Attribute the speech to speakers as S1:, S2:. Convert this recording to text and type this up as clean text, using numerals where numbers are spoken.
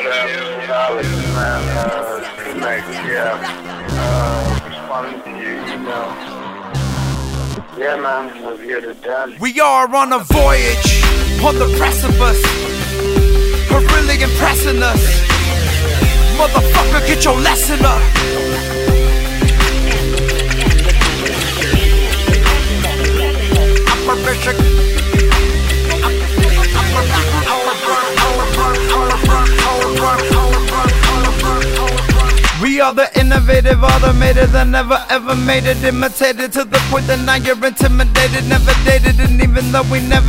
S1: Responding to your email. Yeah, man, we're here to dance.
S2: We are on a voyage, on the precipice of really impressing us. Motherfucker, get your lesson up. We are the innovative, automated that never ever made it. Imitated to the point that now you're intimidated. Never dated, and even though we never